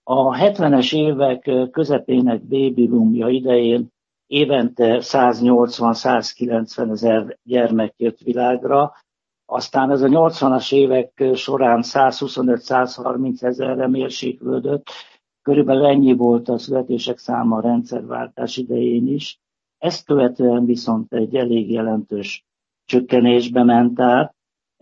A 70-es évek közepének baby boomja idején évente 180-190 ezer gyermek jött világra, aztán ez a 80-as évek során 125-130 ezerre mérséklődött, körülbelül ennyi volt a születések száma a rendszerváltás idején is. Ezt követően viszont egy elég jelentős csökkenésbe ment át.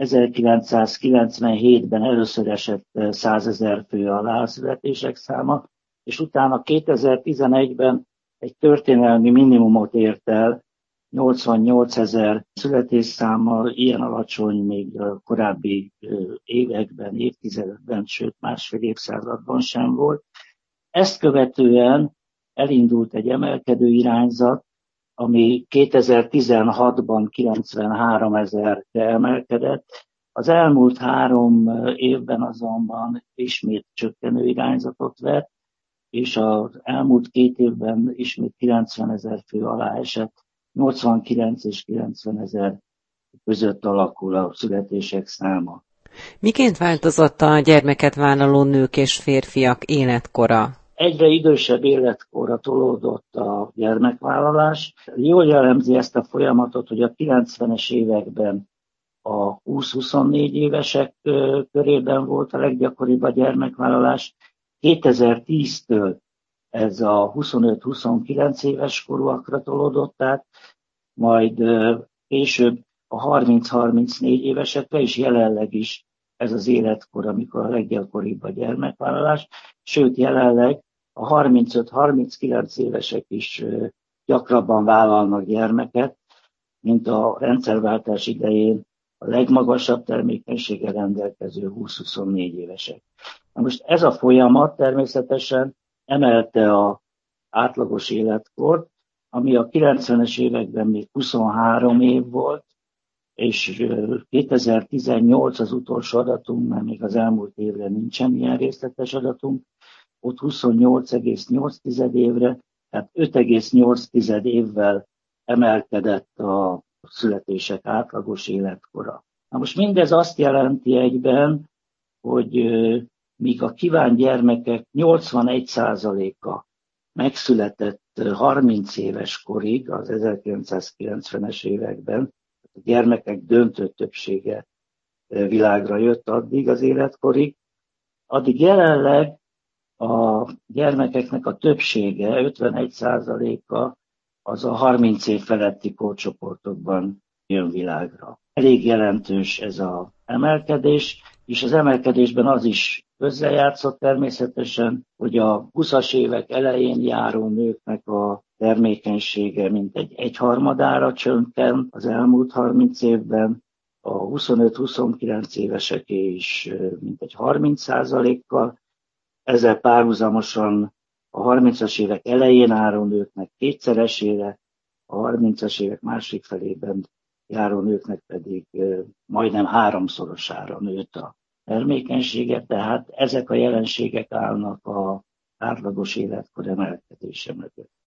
1997-ben először esett 100 ezer fő alá a születések száma, és utána 2011-ben egy történelmi minimumot ért el, 88 ezer születésszámmal, ilyen alacsony még a korábbi években, évtizedekben, sőt másfél évszázadban sem volt. Ezt követően elindult egy emelkedő irányzat, ami 2016-ban 93 ezerre emelkedett. Az elmúlt 3 évben azonban ismét csökkenő irányzatot vett, és az elmúlt 2 évben ismét 90 ezer fő alá esett, 89 és 90 ezer között alakul a születések száma. Miként változott a gyermeket vállaló nők és férfiak életkora? Egyre idősebb életkorra tolódott a gyermekvállalás. Jól jellemzi ezt a folyamatot, hogy a 90-es években a 20-24 évesek körében volt a leggyakoribb a gyermekvállalás. 2010-től ez a 25-29 éves korúakra tolódott át, majd később a 30-34 évesekre, és jelenleg is ez az életkor, amikor a leggyakoribb a gyermekvállalás. Sőt, jelenleg a 35-39 évesek is gyakrabban vállalnak gyermeket, mint a rendszerváltás idején a legmagasabb termékenységgel rendelkező 20-24 évesek. Na most ez a folyamat természetesen emelte az átlagos életkort, ami a 90-es években még 23 év volt, és 2018 az utolsó adatunk, mert még az elmúlt évre nincsen ilyen részletes adatunk, ott 28,8 évre, tehát 5,8 évvel emelkedett a születések átlagos életkora. Na most mindez azt jelenti egyben, hogy míg a kívánt gyermekek 81%-a megszületett 30 éves korig, az 1990-es években, a gyermekek döntő többsége világra jött addig az életkorig, addig jelenleg a gyermekeknek a többsége, 51%-a az a 30 év feletti korcsoportokban jön világra. Elég jelentős ez az emelkedés, és az emelkedésben az is közrejátszott természetesen, hogy a 20-as évek elején járó nőknek a termékenysége mintegy egyharmadára csökkent az elmúlt 30 évben, a 25-29 éveseké is mintegy 30%-kal, ezzel párhuzamosan a 30-as évek elején járó nőknek kétszeresére, a 30-as évek másik felében járó nőknek pedig majdnem 3-szorosára nőtt a termékenysége, tehát ezek a jelenségek állnak az átlagos életkor emelkedése mögött.